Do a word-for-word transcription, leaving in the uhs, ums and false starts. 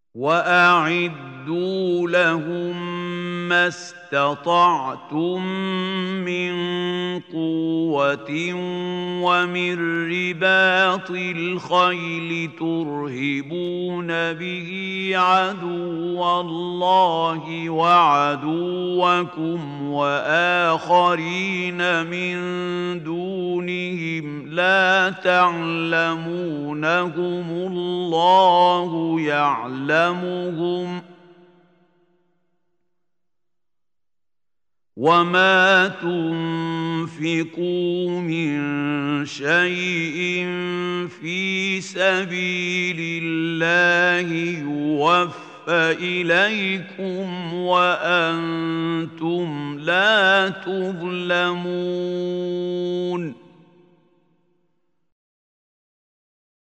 وأعدوا لهم ما استطعتم من قوة ومن رباط الخيل ترهبون به عدو الله وعدوكم وآخرين من دونهم لا تعلمونهم الله يعلمهم وما تنفقوا من شيء في سبيل الله يوفى إليكم وأنتم لا تظلمون